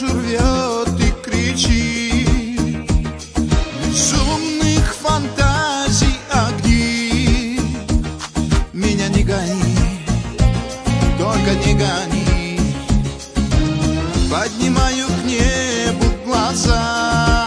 душу рвет и кричит. Безумных фантазий огни. Меня не гони, только не гони. Поднимаю к небу глаза.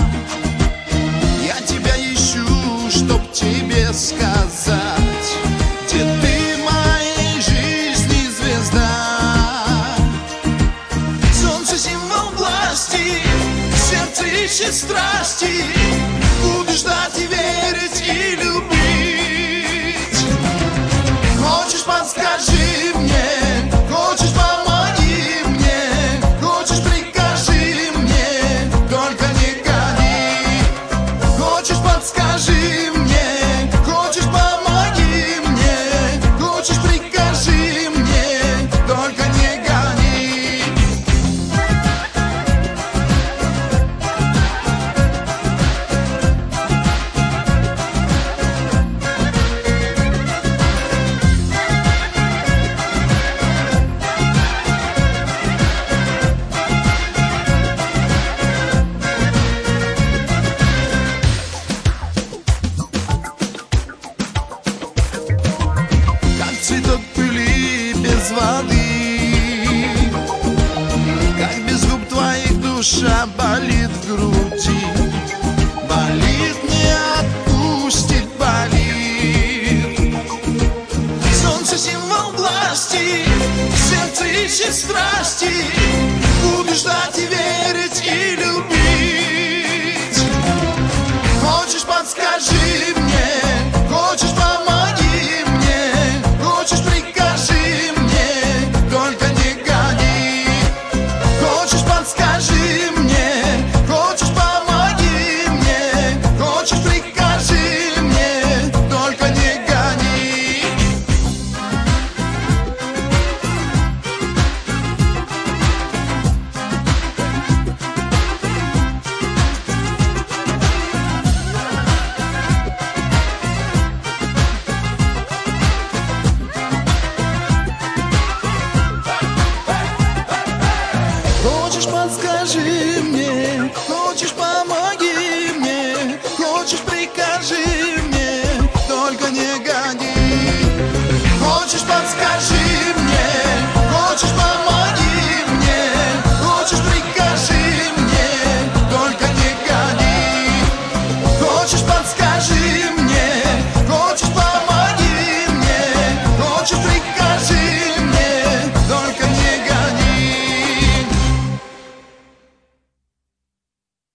Я тебя ищу, чтоб тебе сказать, где ты моей жизни звезда. Солнце символ власти, сердце ищет страсти. Буду ждать и верить, и любить. Хочешь, подскажи мне, хочешь, помоги мне, хочешь, прикажи мне, только не гони. Хочешь, подскажи мне, хочешь, помоги мне, хочешь, прикажи мне, только не гони. Как цветок пыли без воды, как без губ твоих душа болит в груди. Болит, не отпустит, болит. Солнце символ власти, сердце ищет страсти. Буду ждать